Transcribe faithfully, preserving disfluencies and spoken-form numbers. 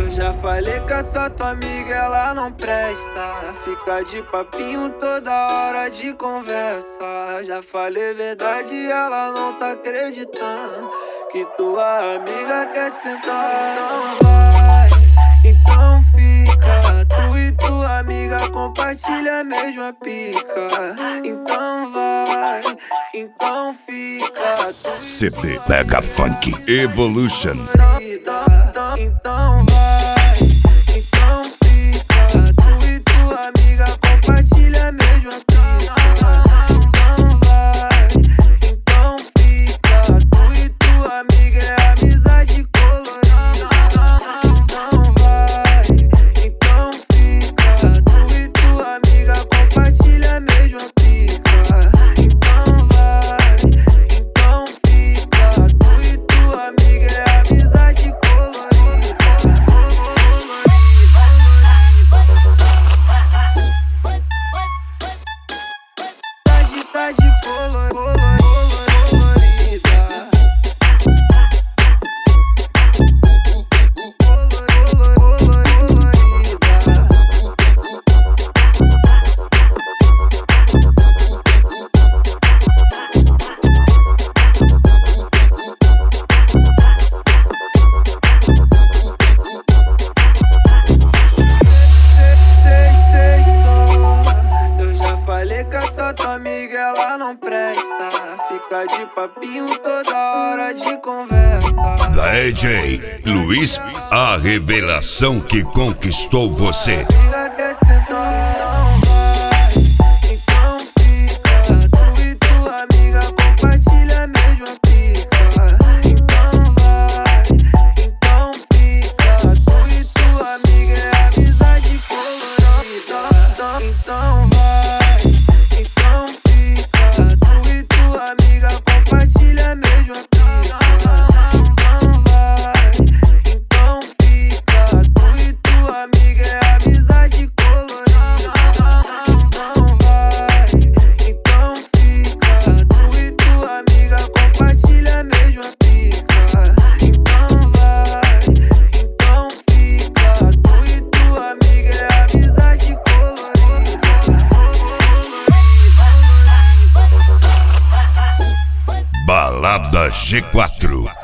Eu já falei que essa tua amiga ela não presta, fica de papinho toda hora de conversa. Já falei verdade, ela não tá acreditando que tua amiga quer sentar. Então vai, então fica, tu e tua amiga compartilha a mesma pica. Então vai, então fica, C D Mega Funk Evolution. Então, então vai, então fica, tu e tua amiga compartilha a mesma pica. Então vai, então fica, tu e tua amiga é amizade colorida. Então vai, então fica, tu e tua amiga compartilha a mesma pica. Então vai, então fica, tu e tua amiga é amizade colorida. Tá de color, color, colorida. Color, color, colorida. Eu já falei que essa tua amiga ela não presta, fica de papinho toda hora de conversa. D J Luiz, a revelação que conquistou você. Amiga quer sentar. Então vai, então fica, tu e tua amiga compartilha a mesma pica. Então vai, então fica, tu e tua amiga é amizade colorida. Então, então vai, então fica, tu e tua amiga compartilha a mesma pica. Então vai, então fica, tu e tua amiga é amizade colorida. Então vai, então fica, tu e tua amiga compartilha a mesma pica. Então vai, então fica, tu e tua amiga é amizade colorida. Balada G quatro.